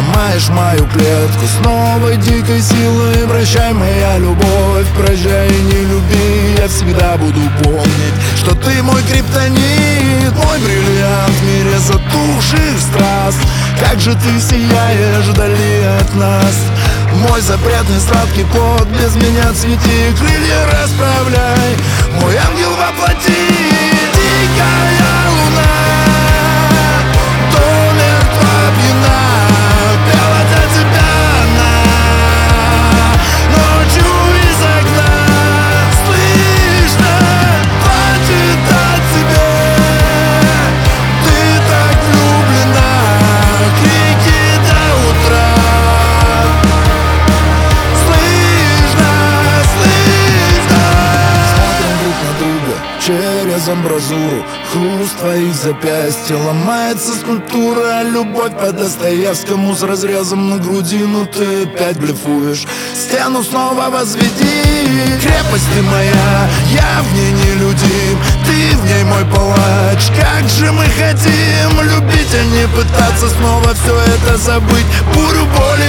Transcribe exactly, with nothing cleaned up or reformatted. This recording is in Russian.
ломаешь мою клетку с новой дикой силой. Прощай, моя любовь, прощай и не люби. Я всегда буду помнить, что ты мой криптонит, мой бриллиант в мире затухших страз. Как же ты сияешь вдали от нас, мой запретный сладкий плод. Без меня цвети, крылья расправляй, мой ангел во плоти. Дикая луна, до мертва пьяна, пела для тебя она ночью из окна. Слышно, плачет о тебе, ты так влюблена, крики до утра. Слышно, слышно. Смотрим друг на друга через амбразуру, хруст твоих запястья, ломается скульптура. Любовь по Достоевскому с разрезом на груди. Ну ты опять блефуешь, стену снова возведи. Крепость ты моя, я в ней нелюдим, ты в ней мой палач. Как же мы хотим любить, а не пытаться снова все это забыть. Бурю боли